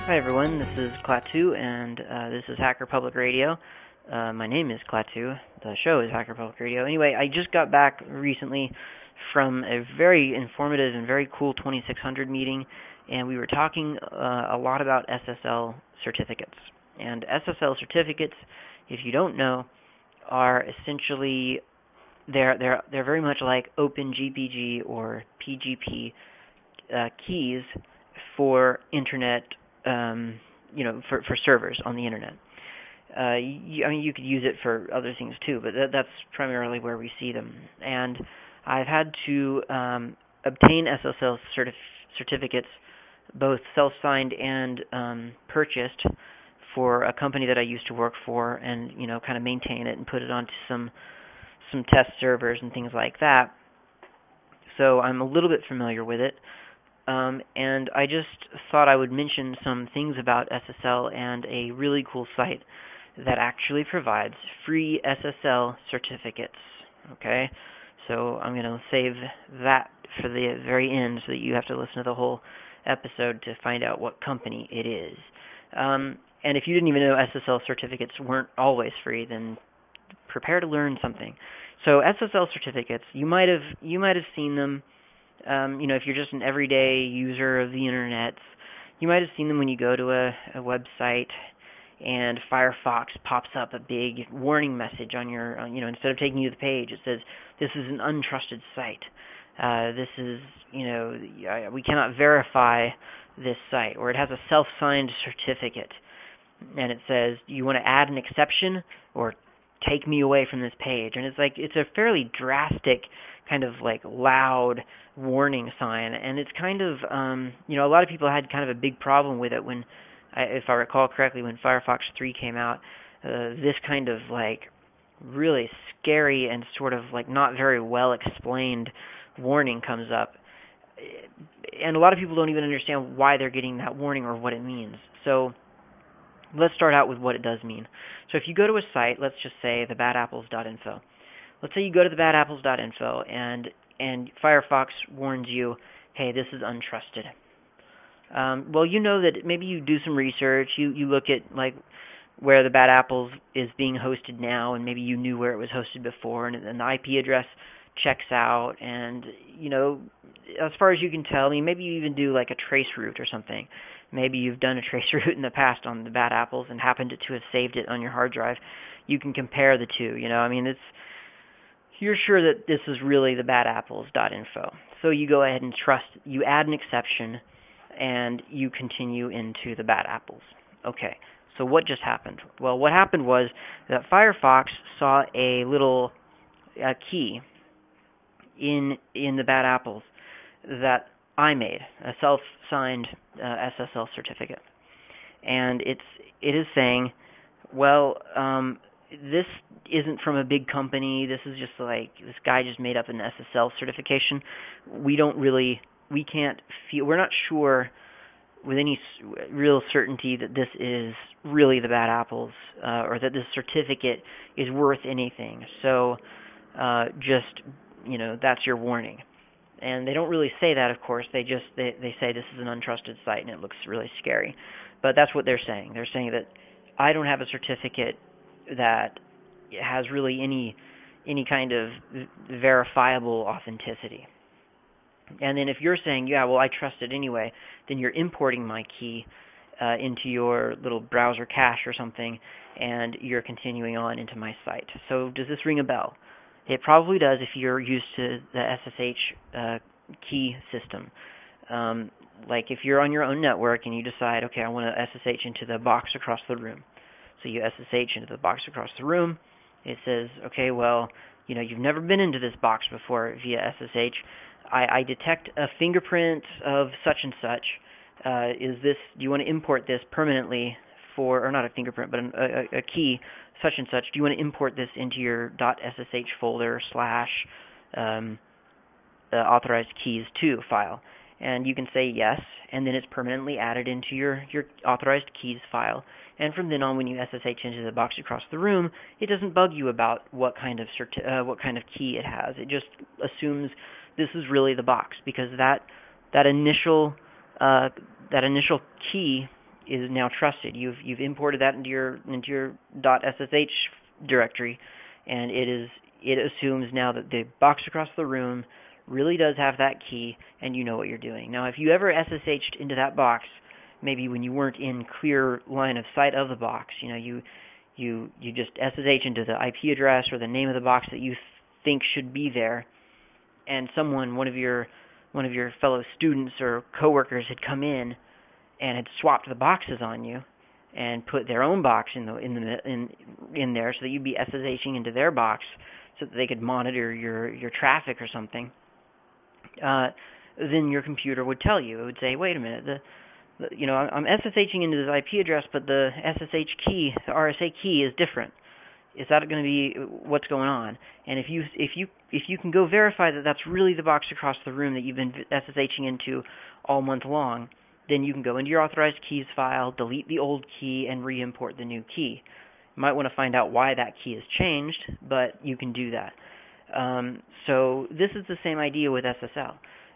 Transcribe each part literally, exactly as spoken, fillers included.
Hi everyone, this is Klaatu, and uh, this is Hacker Public Radio. Uh, my name is Klaatu. The show is Hacker Public Radio. Anyway, I just got back recently from a very informative and very cool twenty-six hundred meeting, and we were talking uh, a lot about S S L certificates. And S S L certificates, if you don't know, are essentially they're they're they're very much like OpenGPG or P G P uh, keys for internet. Um, you know, for, for servers on the internet. Uh, you, I mean, you could use it for other things too, but that, that's primarily where we see them. And I've had to um, obtain S S L certif- certificates, both self-signed and um, purchased, for a company that I used to work for, and you know, kind of maintain it and put it onto some some test servers and things like that. So I'm a little bit familiar with it. Um, and I just thought I would mention some things about S S L and a really cool site that actually provides free S S L certificates. Okay, so I'm going to save that for the very end so that you have to listen to the whole episode to find out what company it is. Um, and if you didn't even know S S L certificates weren't always free, then prepare to learn something. So S S L certificates, you might have you might have seen them. Um, you know, if you're just an everyday user of the internet, you might have seen them when you go to a, a website and Firefox pops up a big warning message on your, on, you know, instead of taking you to the page, it says, this is an untrusted site. Uh, this is, you know, we cannot verify this site. Or it has a self-signed certificate. And it says, you want to add an exception or take me away from this page. And it's like, it's a fairly drastic, kind of like loud warning sign, and it's kind of, um, you know, a lot of people had kind of a big problem with it when, if I recall correctly, when Firefox three came out, uh, this kind of like really scary and sort of like not very well explained warning comes up, and a lot of people don't even understand why they're getting that warning or what it means. So let's start out with what it does mean. So if you go to a site, let's just say the bad apples dot info. Let's say you go to the bad apples dot info and and Firefox warns you, hey, this is untrusted. Um, well, you know that maybe you do some research, you, you look at like where the Bad Apples is being hosted now, and maybe you knew where it was hosted before, and, and the I P address checks out, and you know, as far as you can tell, I mean, maybe you even do like a trace route or something. Maybe you've done a trace route in the past on the Bad Apples and happened to have saved it on your hard drive. You can compare the two, you know, I mean, it's you're sure that this is really the bad apples dot info. So you go ahead and trust, you add an exception, and you continue into the Bad Apples. Okay, so what just happened? Well, what happened was that Firefox saw a little uh, key in in the Bad Apples that I made, a self-signed uh, S S L certificate. And it's it is saying, well, um, this isn't from a big company. This is just like, this guy just made up an S S L certification. We don't really, we can't feel, we're not sure with any real certainty that this is really the Bad Apples, uh, or that this certificate is worth anything. So, uh, just, you know, that's your warning. And they don't really say that, of course. They just, they, they say this is an untrusted site and it looks really scary. But that's what they're saying. They're saying that I don't have a certificate that has really any any kind of verifiable authenticity. And then if you're saying, yeah, well, I trust it anyway, then you're importing my key uh, into your little browser cache or something, and you're continuing on into my site. So does this ring a bell? It probably does if you're used to the S S H uh, key system. Um, like if you're on your own network and you decide, okay, I want to S S H into the box across the room. So you S S H into the box across the room. It says, okay, well, you know, you've never been into this box before via S S H. I, I detect a fingerprint of such and such. Uh, is this? Do you want to import this permanently for, or not a fingerprint, but a, a, a key, such and such? Do you want to import this into your .ssh folder slash um, uh, authorized keys to file? And you can say yes, and then it's permanently added into your, your authorized keys file. And from then on, when you S S H into the box across the room, it doesn't bug you about what kind of certi- uh, what kind of key it has. It just assumes this is really the box, because that that initial uh, that initial key is now trusted. You've you've imported that into your into your .ssh directory, and it is it assumes now that the box across the room really does have that key, and you know what you're doing. Now, if you ever S S H'd into that box, maybe when you weren't in clear line of sight of the box, you know, you you you just S S H into the I P address or the name of the box that you th- think should be there, and someone, one of your one of your fellow students or coworkers had come in and had swapped the boxes on you and put their own box in the in the in in there so that you'd be S S Hing into their box so that they could monitor your your traffic or something. Uh, then your computer would tell you. It would say, "Wait a minute, the, the you know I'm S S Hing into this I P address, but the S S H key, the R S A key, is different. Is that going to be what's going on?" And if you if you if you can go verify that that's really the box across the room that you've been S S Hing into all month long, then you can go into your authorized keys file, delete the old key, and re-import the new key. You might want to find out why that key has changed, but you can do that. Um, so this is the same idea with S S L.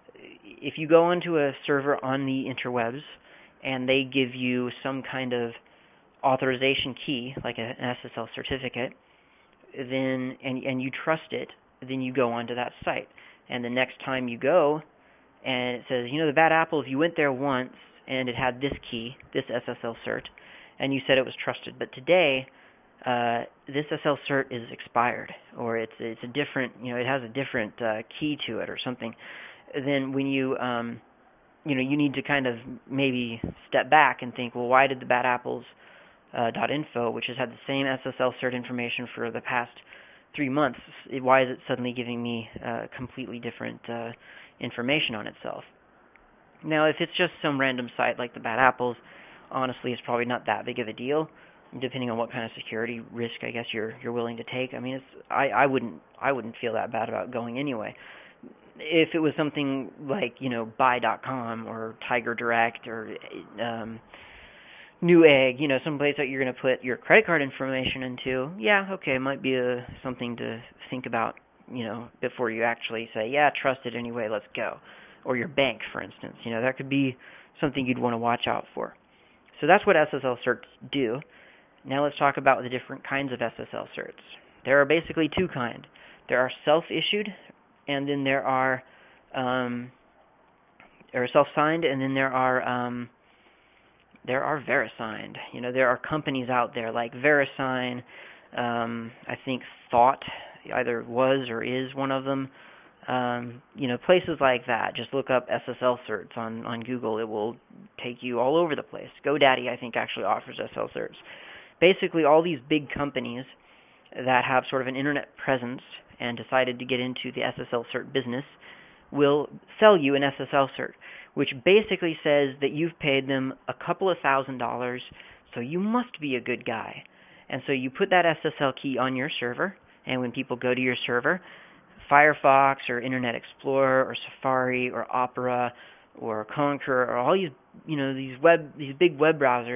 If you go onto a server on the interwebs and they give you some kind of authorization key, like an S S L certificate, then and and you trust it, then you go onto that site. And the next time you go, and it says, you know, the bad apple, if you went there once and it had this key, this S S L cert, and you said it was trusted, but today uh, this S S L cert is expired, or it's it's a different, you know, it has a different uh, key to it or something. Then when you um, you know, you need to kind of maybe step back and think, well, why did the bad apples Uh, .info, which has had the same S S L cert information for the past three months, why is it suddenly giving me uh, completely different uh, information on itself? Now, if it's just some random site like the Bad Apples, honestly, it's probably not that big of a deal, depending on what kind of security risk I guess you're you're willing to take. I mean, it's I, I wouldn't I wouldn't feel that bad about going anyway. If it was something like, you know, buy dot com or Tiger Direct or um, Newegg, you know, some place that you're going to put your credit card information into, yeah, okay, might be a, something to think about, you know, before you actually say, yeah, trust it anyway, let's go. Or your bank, for instance, you know, that could be something you'd want to watch out for. So that's what S S L certs do. Now let's talk about the different kinds of S S L certs. There are basically two kinds. There are self-issued, and then there are, um, there are self-signed, and then there are, um, there are VeriSigned. You know, there are companies out there like VeriSign. Um, I think Thought either was or is one of them. Um, you know, places like that. Just look up S S L certs on, on Google. It will take you all over the place. GoDaddy, I think, actually offers S S L certs. Basically, all these big companies that have sort of an internet presence and decided to get into the S S L cert business will sell you an S S L cert, which basically says that you've paid them a couple of thousand dollars, so you must be a good guy. And so you put that S S L key on your server, and when people go to your server, Firefox or Internet Explorer or Safari or Opera or Conqueror or all these, you know, these web, these big web browsers,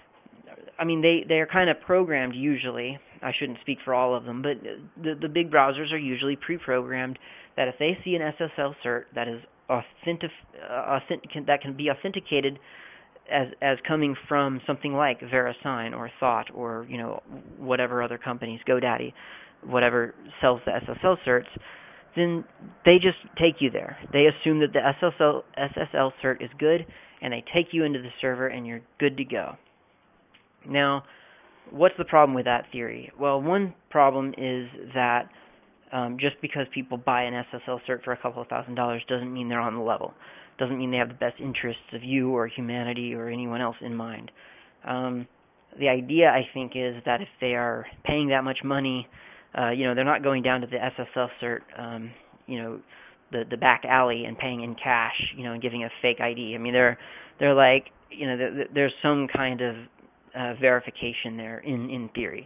I mean, they, they are kind of programmed usually. I shouldn't speak for all of them, but the, the big browsers are usually pre-programmed that if they see an S S L cert that is authentic, uh, authentic that can be authenticated as as coming from something like VeriSign or Thought or, you know, whatever other companies, GoDaddy, whatever sells the S S L certs, then they just take you there. They assume that the S S L S S L cert is good, and they take you into the server, and you're good to go. Now, what's the problem with that theory? Well, one problem is that um, just because people buy an S S L cert for a couple of thousand dollars doesn't mean they're on the level. Doesn't mean they have the best interests of you or humanity or anyone else in mind. Um, the idea, I think, is that if they are paying that much money, uh, you know, they're not going down to the S S L cert, um, you know, the the back alley and paying in cash, you know, and giving a fake I D. I mean, they're they're like, you know, th- th- there's some kind of uh, verification there in in theory.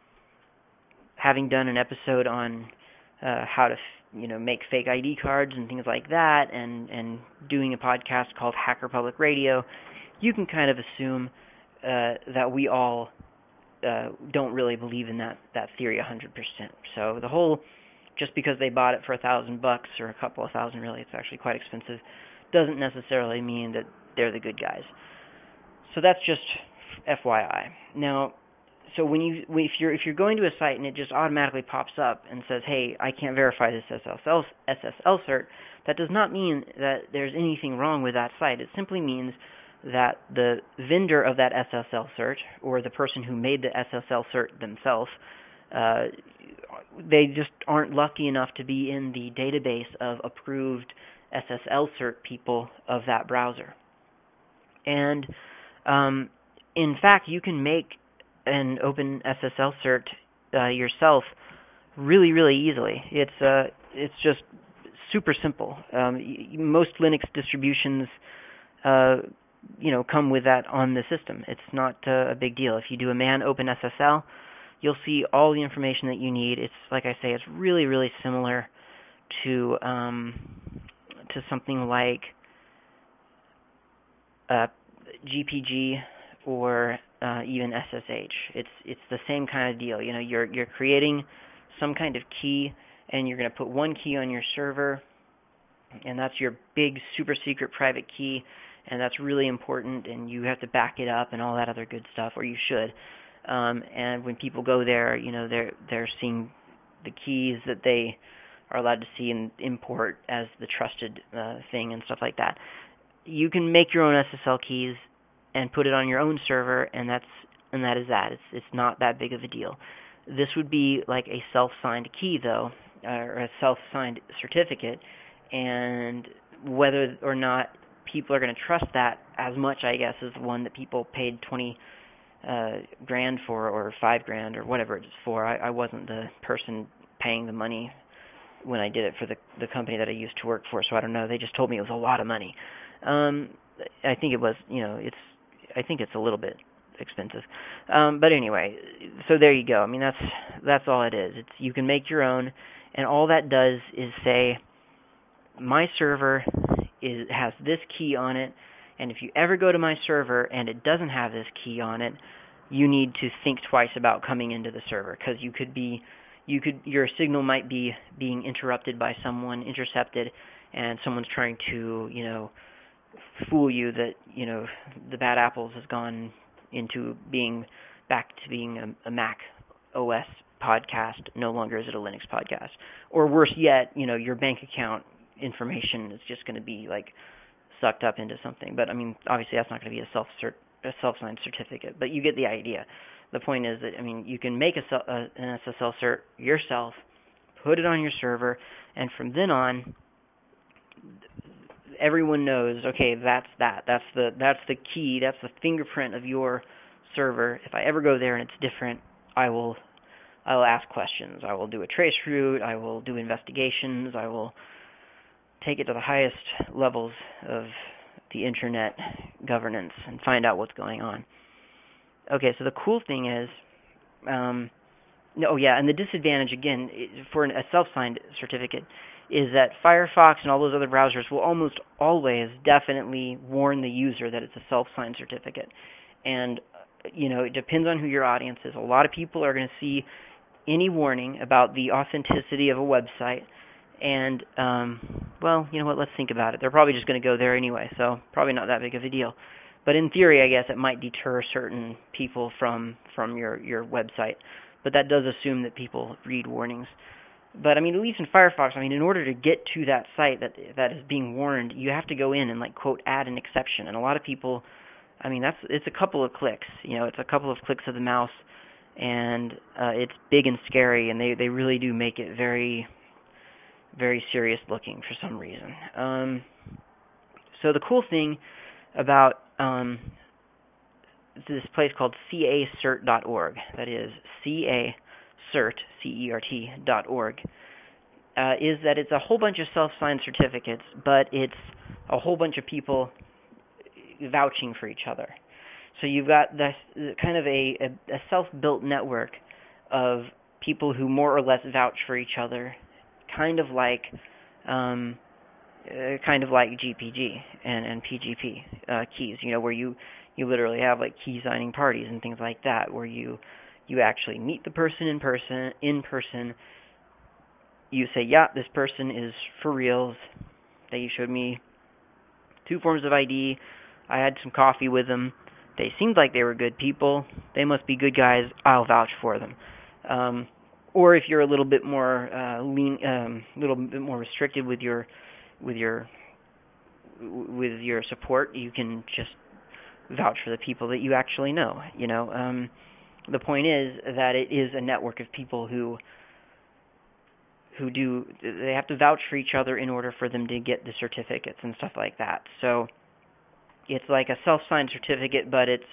Having done an episode on uh, how to, you know, make fake I D cards and things like that, and and doing a podcast called Hacker Public Radio, you can kind of assume uh, that we all uh, don't really believe in that that theory one hundred percent. So the whole, just because they bought it for a thousand bucks or a couple of thousand, really, it's actually quite expensive, doesn't necessarily mean that they're the good guys. so that's just F Y I. Now, so when you if you're if you're going to a site and it just automatically pops up and says, "Hey, I can't verify this S S L S S L cert," that does not mean that there's anything wrong with that site. It simply means that the vendor of that S S L cert, or the person who made the S S L cert themselves, uh, they just aren't lucky enough to be in the database of approved S S L cert people of that browser. And um, in fact, you can make an open S S L cert uh, yourself really, really easily. It's uh, it's just super simple. Um, most Linux distributions, uh, you know, come with that on the system. It's not uh, a big deal. If you do a man open S S L, you'll see all the information that you need. It's like I say, it's really, really similar to um, to something like uh, G P G or uh, even S S H. It's it's the same kind of deal. You know, you're you're creating some kind of key, and you're going to put one key on your server, and that's your big super secret private key, and that's really important, and you have to back it up and all that other good stuff, or you should. Um, and when people go there, you know, they're they're seeing the keys that they are allowed to see and import as the trusted uh, thing and stuff like that. You can make your own S S L keys and put it on your own server, and that's and that is that. It's it's not that big of a deal. This would be like a self-signed key, though, or a self-signed certificate, and whether or not people are going to trust that as much, I guess, as the one that people paid twenty uh, grand for, or five grand, or whatever it's for. I, I wasn't the person paying the money when I did it for the the company that I used to work for, so I don't know. They just told me it was a lot of money. Um, I think it was, you know, it's. I think it's a little bit expensive, um, but anyway. So there you go. I mean, that's that's all it is. It's you can make your own, and all that does is say, my server is has this key on it, and if you ever go to my server and it doesn't have this key on it, you need to think twice about coming into the server, because you could be, you could your signal might be being interrupted by someone, intercepted, and someone's trying to, you know, fool you that, you know, the bad apples has gone into being back to being a, a Mac O S podcast, no longer is it a Linux podcast. Or worse yet, you know, your bank account information is just going to be like sucked up into something. But I mean, obviously that's not going to be a self cert, a self-signed certificate, but you get the idea. The point is that, I mean, you can make a, a, an S S L cert yourself, put it on your server, and from then on, everyone knows, okay, that's that. That's the that's the key. That's the fingerprint of your server. If I ever go there and it's different, I will I will ask questions. I will do a trace route. I will do investigations. I will take it to the highest levels of the internet governance and find out what's going on. Okay, so the cool thing is, um, oh yeah, and the disadvantage again for an, a self-signed certificate is that Firefox and all those other browsers will almost always definitely warn the user that it's a self-signed certificate. And, you know, it depends on who your audience is. A lot of people are going to see any warning about the authenticity of a website, and, um, well, you know what, let's think about it. They're probably just going to go there anyway, so probably not that big of a deal. But in theory, I guess it might deter certain people from, from your, your website. But that does assume that people read warnings. But, I mean, at least in Firefox, I mean, in order to get to that site that that is being warned, you have to go in and, like, quote, add an exception. And a lot of people, I mean, that's it's a couple of clicks. You know, it's a couple of clicks of the mouse, and uh, it's big and scary, and they, they really do make it very, very serious looking for some reason. Um, so the cool thing about um, this place called C A cert dot org, that is C A cert, C E R T, dot org, uh, is that it's a whole bunch of self-signed certificates, but it's a whole bunch of people vouching for each other. So you've got this kind of a, a, a self-built network of people who more or less vouch for each other, kind of like um, uh, kind of like G P G and, and P G P uh, keys, you know, where you, you literally have like key signing parties and things like that, where you You actually meet the person in person. In person, you say, "Yeah, this person is for reals. They showed me two forms of I D. I had some coffee with them. they seemed like they were good people. They must be good guys. I'll vouch for them. Um, or if you're a little bit more uh, lean, um, little bit more restricted with your with your with your support, you can just vouch for the people that you actually know. You know, um, the point is that it is a network of people who who do they have to vouch for each other in order for them to get the certificates and stuff like that. So it's like a self-signed certificate, but it's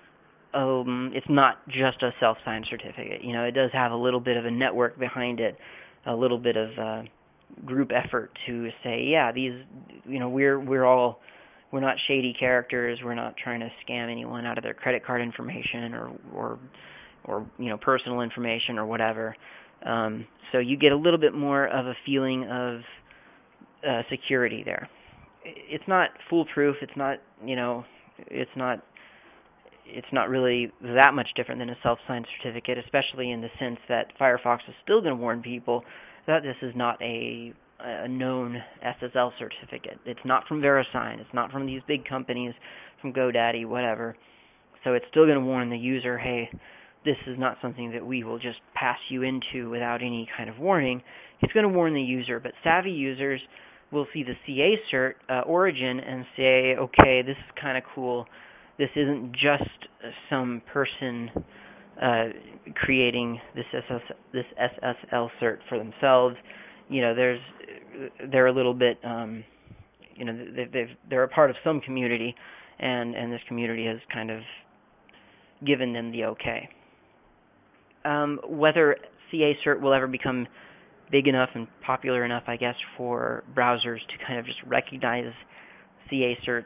um it's not just a self-signed certificate. You know, it does have a little bit of a network behind it, a little bit of uh, group effort to say, yeah, these, you know, we're we're all we're not shady characters. We're not trying to scam anyone out of their credit card information or or or you know personal information or whatever. Um, so you get a little bit more of a feeling of uh, security there. It's not foolproof. It's not you know it's not it's not really that much different than a self-signed certificate, especially in the sense that Firefox is still going to warn people that this is not a, a known S S L certificate. It's not from VeriSign. It's not from these big companies, from GoDaddy, whatever. So it's still going to warn the user, hey, this is not something that we will just pass you into without any kind of warning. It's going to warn the user, but savvy users will see the C A cert uh, origin and say, okay, this is kind of cool. This isn't just some person uh, creating this S S, this S S L cert for themselves. You know, there's they're a little bit, um, you know, they've, they've they're a part of some community, and and this community has kind of given them the okay. Um, whether C A cert will ever become big enough and popular enough, I guess, for browsers to kind of just recognize C A certs.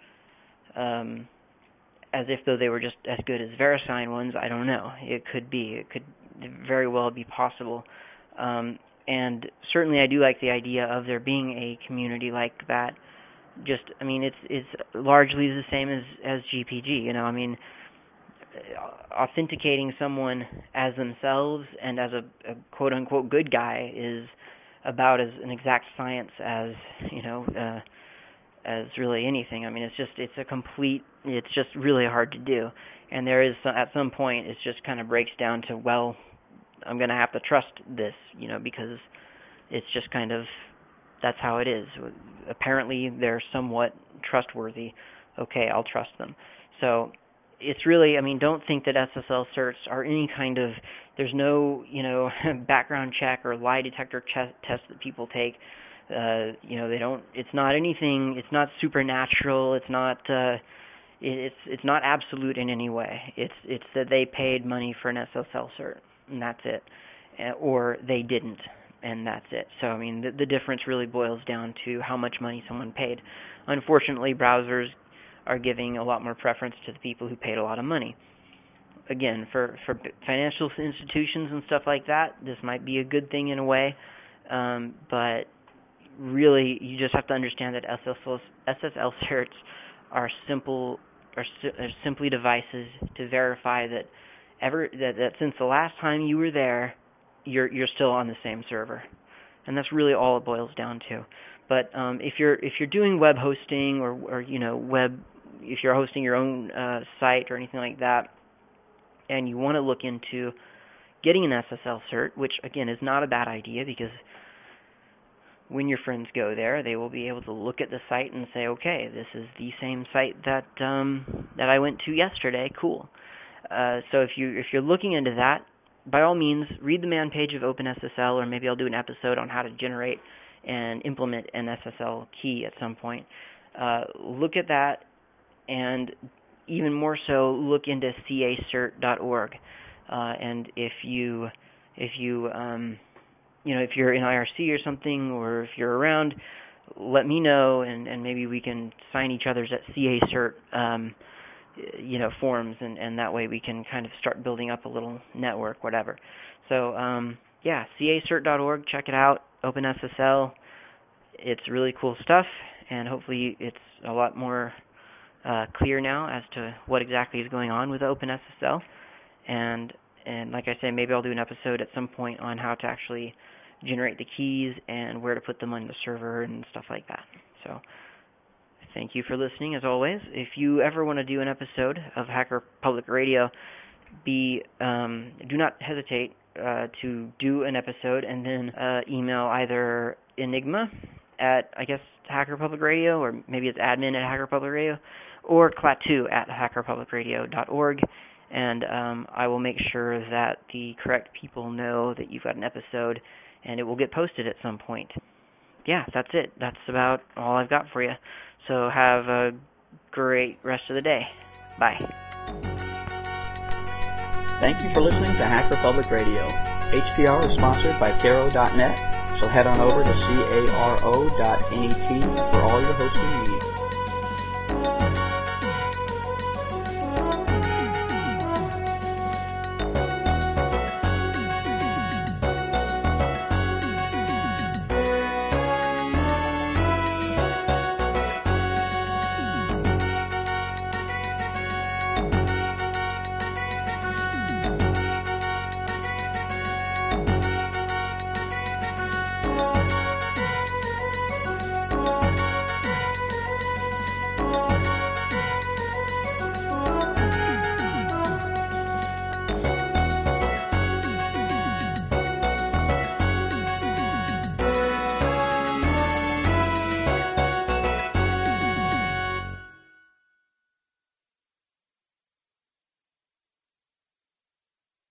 Um, as if though they were just as good as VeriSign ones, I don't know. It could be. It could very well be possible. Um, and certainly I do like the idea of there being a community like that. Just, I mean, it's it's largely the same as, as G P G, you know. I mean, authenticating someone as themselves and as a, a quote-unquote good guy is about as an exact science as, you know, uh, as really anything. I mean, it's just, it's a complete, it's just really hard to do. And there is, at some point, it just kind of breaks down to, well, I'm going to have to trust this, you know, because it's just kind of, that's how it is. Apparently, they're somewhat trustworthy. Okay, I'll trust them. So it's really, I mean, don't think that S S L certs are any kind of, there's no, you know, background check or lie detector ch- test that people take. Uh, you know, they don't, it's not anything, it's not supernatural, it's not, uh, it's it's not absolute in any way. It's it's that they paid money for an S S L cert, and that's it. Uh, or they didn't, and that's it. So, I mean, the, the difference really boils down to how much money someone paid. Unfortunately, browsers are giving a lot more preference to the people who paid a lot of money. Again, for, for financial institutions and stuff like that, this might be a good thing in a way, um, but really, you just have to understand that S S L, S S L certs are simple, are, are simply devices to verify that ever that, that since the last time you were there, you're you're still on the same server, and that's really all it boils down to. But um, if you're if you're doing web hosting or or you know web, if you're hosting your own uh, site or anything like that, and you want to look into getting an S S L cert, which again is not a bad idea because when your friends go there, they will be able to look at the site and say, okay, this is the same site that um, that I went to yesterday. Cool. Uh, so if you if you're looking into that, by all means, read the man page of OpenSSL, or maybe I'll do an episode on how to generate and implement an S S L key at some point. Uh, look at that, and even more so, look into C A cert dot org. Uh, and if you if you um, you know, if you're in I R C or something, or if you're around, let me know, and, and maybe we can sign each other's at C A cert, um, you know, forums, and, and that way we can kind of start building up a little network, whatever. So, um, yeah, C A cert dot org, check it out, OpenSSL. It's really cool stuff, and hopefully it's a lot more uh, clear now as to what exactly is going on with OpenSSL. And, and like I said, maybe I'll do an episode at some point on how to actually generate the keys and where to put them on the server and stuff like that. So thank you for listening, as always. If you ever want to do an episode of Hacker Public Radio, be um, do not hesitate uh, to do an episode and then uh, email either Enigma at, I guess, Hacker Public Radio, or maybe it's admin at Hacker Public Radio, or Klaatu at hacker public radio dot org, and um, I will make sure that the correct people know that you've got an episode, and it will get posted at some point. Yeah, that's it. That's about all I've got for you. So have a great rest of the day. Bye. Thank you for listening to Hacker Public Radio. H P R is sponsored by Caro dot net, so head on over to caro dot net for all your hosting needs.